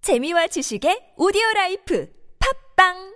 재미와 지식의 오디오라이프 팝빵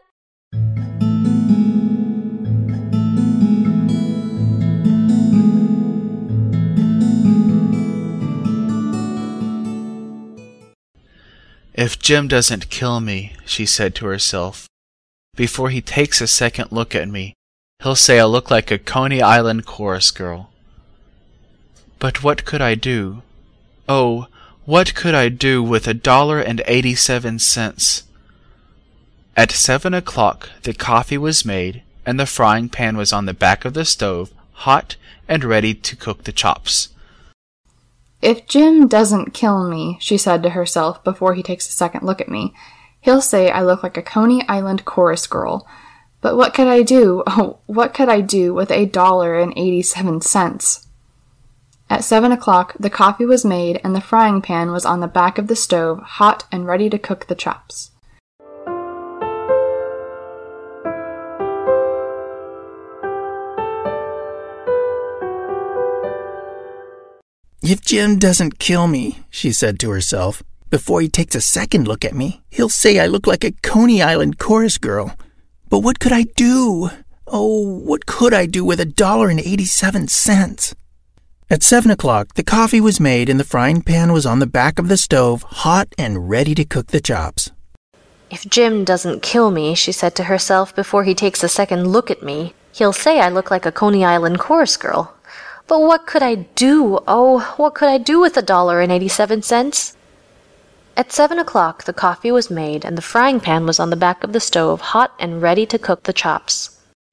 If Jim doesn't kill me, she said to herself, before he takes a second look at me, he'll say I look like a Coney Island chorus girl. But what could I do? Oh, what could I do with $1.87? At 7 o'clock the coffee was made, and the frying pan was on the back of the stove, hot and ready to cook the chops. If Jim doesn't kill me, she said to herself before he takes a second look at me, he'll say I look like a Coney Island chorus girl. But what could I do? Oh, what could I do with $1.87? At 7 o'clock, the coffee was made and the frying pan was on the back of the stove, hot and ready to cook the chops. If Jim doesn't kill me, she said to herself, before he takes a second look at me, he'll say I look like a Coney Island chorus girl. But what could I do? Oh, what could I do with $1.87? At 7 o'clock, the coffee was made and the frying pan was on the back of the stove, hot and ready to cook the chops. If Jim doesn't kill me, she said to herself before he takes a second look at me, he'll say I look like a Coney Island chorus girl. But what could I do? Oh, what could I do with $1.87? At 7 o'clock, the coffee was made and the frying pan was on the back of the stove, hot and ready to cook the chops.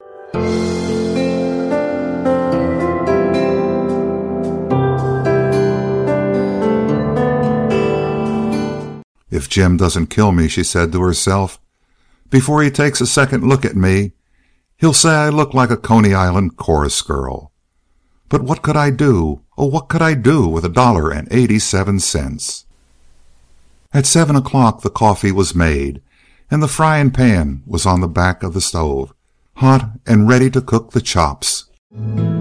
If Jim doesn't kill me, she said to herself, before he takes a second look at me, he'll say I look like a Coney Island chorus girl. But what could I do? Oh, what could I do with $1.87? At 7 o'clock the coffee was made, and the frying pan was on the back of the stove, hot and ready to cook the chops.